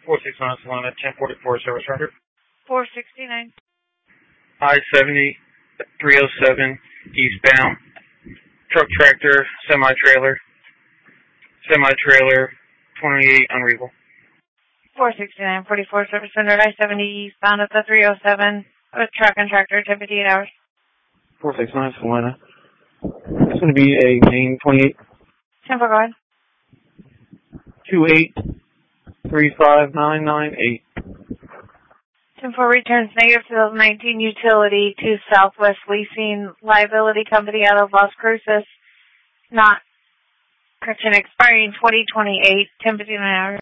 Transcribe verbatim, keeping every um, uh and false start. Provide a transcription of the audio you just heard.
four six nine Salina, ten forty-four service record. four sixty-nine. I seventy, three oh seven, eastbound. Truck tractor, semi-trailer. Semi-trailer, twenty-eight, unreadable. four sixty-nine, forty-four service rendered. I seventy eastbound at the three oh seven with truck and tractor, ten fifty-eight hours. four six nine Salina. It's going to be a main twenty-eight. ten four, go ahead. two eight three five nine nine eight. ten four returns negative twenty nineteen utility to Southwest Leasing Liability Company out of Las Cruces. Not, correction, expiring twenty twenty-eight, ten fifty-nine hours.